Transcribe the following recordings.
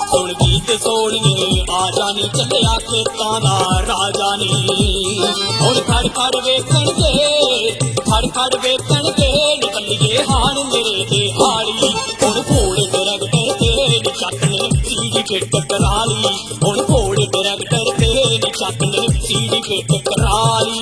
सुन गीत सोहणिए आ जानी चलिया खेतां दा राजा नी हुण खड़ खड़ वेखणगे निकलिए हाण मेरे दे हाली हुण घोड़े ट्रैक्टर ते चकने सीढ़ी पे टकराली हुण घोड़े ट्रैक्टर ते चकने सीढ़ी पे टकराली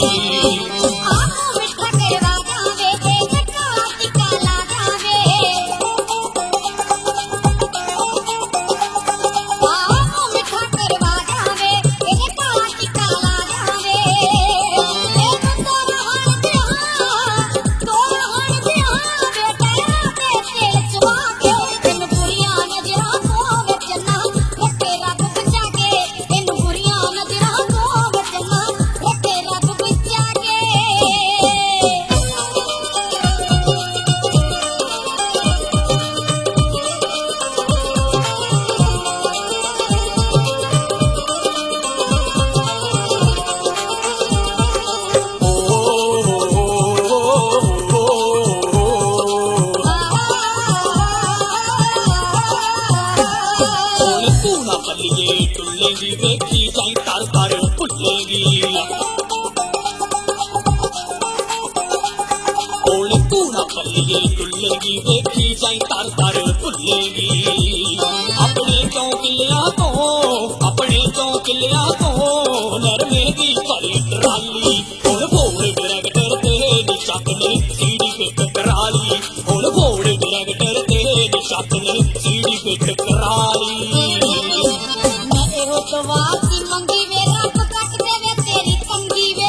टुल्लेगी वेखी जाई तर तर भुल्लेगी ओने पूना पल्लिए टुल्लेगी वेखी जाई तर तर भुल्लेगी अपने चौकिलियां तो नरमे दी भरी ट्राली हुण घोड़े ट्रैक्टर ते चकने सीढ़ी पे टकराली हुण घोड़े ट्रैक्टर ते चकने सीढ़ी पे टकराली वासी मंगी वे रब कट देवे तेरी तंगी वे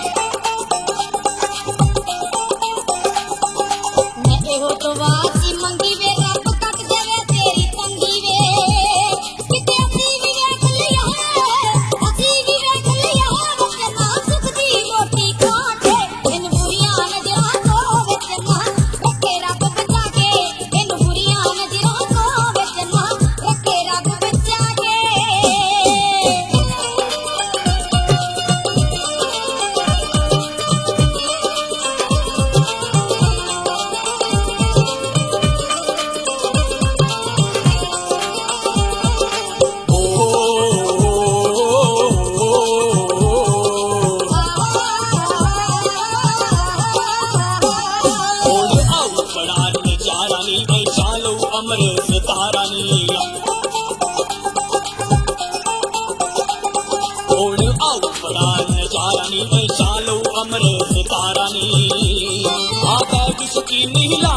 मैं एहो तो वासी मंगी वे रब कट देवे तेरी तंगी वे किते असी भी वेख लिया वचना सुख दी रोटी खाके इन बुरियां नजरां तो वचना रखे रब बचा के इन बुरियां नजरां तो वचना रखे रब बचा के अमृत तारानी ओढ़ आओ बड़ा नजारानी वैशालो अमृत तारानी आ बैठ सुखी नीला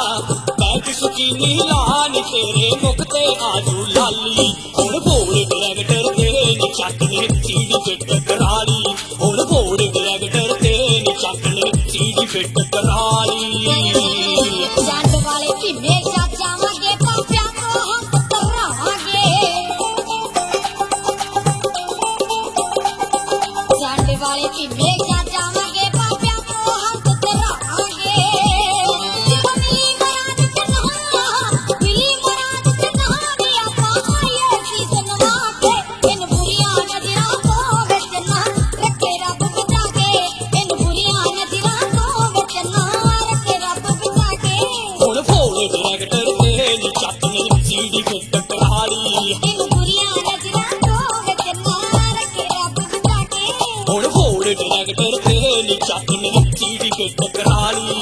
नी तेरे मुख ते आजू लाली हुण घोड़े ट्रैक्टर ते चकने सीढ़ी पे टकराली हुण घोड़े ट्रैक्टर ते चकने सीढ़ी पे टकराली जंड वाले भीमे जावांगे पापिया को हम करावांगे जंड वाले भीमे जावांगे पापिया को हम करावांगे मिली मुराद कन्हा दी आपा आए सीजन वाके इन बुरियां नजरां को बचना रखे रब बचा के इन बुरियां नजरां को बचना रखे रब बचा के हुण घोड़े ट्रैक्टर ते चकने सीढ़ी पे टकराली इन बुरियां नजरां को बचना रखे रब बचा के हुण घोड़े ट्रैक्टर ते चकने सीढ़ी पे टकराली